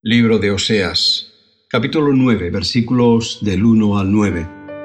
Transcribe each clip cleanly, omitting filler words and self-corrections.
Libro de Oseas, capítulo 9, versículos del 1 al 9.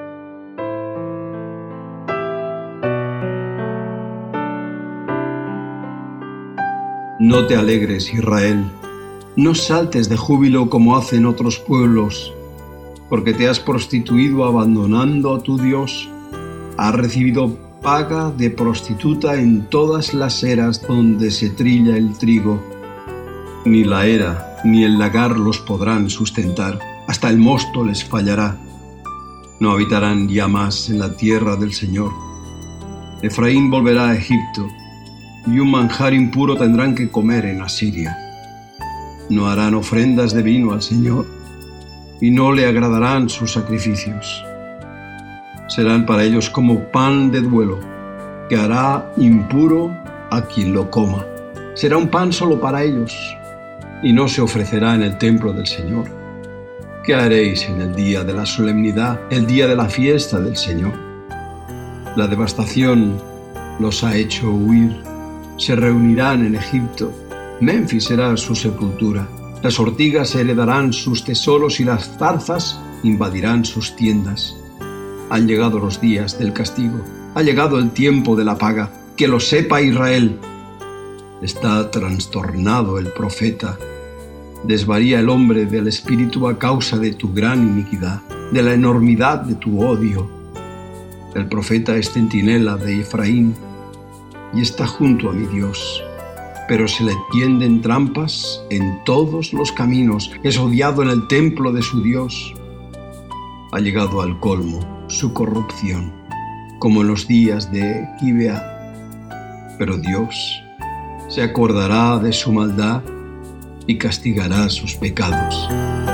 No te alegres, Israel, no saltes de júbilo como hacen otros pueblos, porque te has prostituido abandonando a tu Dios. Has recibido paga de prostituta en todas las eras donde se trilla el trigo. Ni la era ni el lagar los podrán sustentar, hasta el mosto les fallará. No habitarán ya más en la tierra del Señor. Efraín volverá a Egipto, y un manjar impuro tendrán que comer en Asiria. No harán ofrendas de vino al Señor, y no le agradarán sus sacrificios. Serán para ellos como pan de duelo, que hará impuro a quien lo coma. Será un pan solo para ellos, y no se ofrecerá en el templo del Señor. ¿Qué haréis en el día de la solemnidad, el día de la fiesta del Señor? La devastación los ha hecho huir. Se reunirán en Egipto. Menfis será su sepultura. Las ortigas heredarán sus tesoros y las zarzas invadirán sus tiendas. Han llegado los días del castigo. Ha llegado el tiempo de la paga. Que lo sepa Israel. Está trastornado el profeta. Desvaría el hombre del espíritu a causa de tu gran iniquidad, de la enormidad de tu odio. El profeta es centinela de Efraín y está junto a mi Dios, pero se le tienden trampas en todos los caminos. Es odiado en el templo de su Dios. Ha llegado al colmo su corrupción, como en los días de Gibeá. Pero Dios se acordará de su maldad y castigará sus pecados.